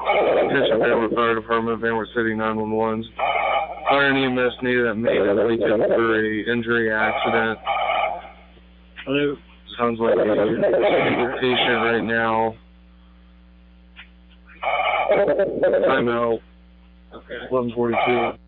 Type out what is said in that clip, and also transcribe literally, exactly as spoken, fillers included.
Kitchen Family Fire Department, Van Wert City nine one ones. Fire and E M S needed at Macon Lincoln for a injury accident. Hello. Sounds like a patient right now. Timeout. Okay. eleven forty-two.